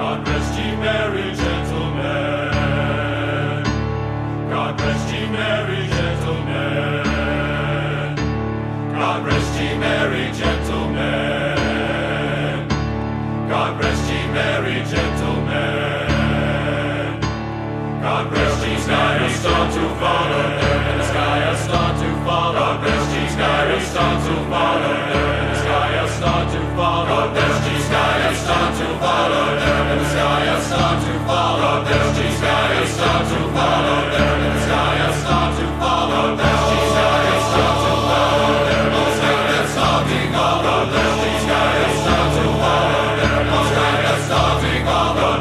God rest ye merry gentlemen. God rest ye merry gentlemen. God rest ye merry gentlemen. God rest ye merry gentlemen. God rest ye sky a star to follow, and the sky a star to follow. God rest ye sky a star to follow, and the sky a star to follow. God rest ye sky a star to follow, and the sky a star to follow. God rest ye sky a star to follow, and the sky a star to follow. God rest ye sky a star to follow, and the sky a star to follow. God rest ye sky a star to follow, and the sky a star to follow.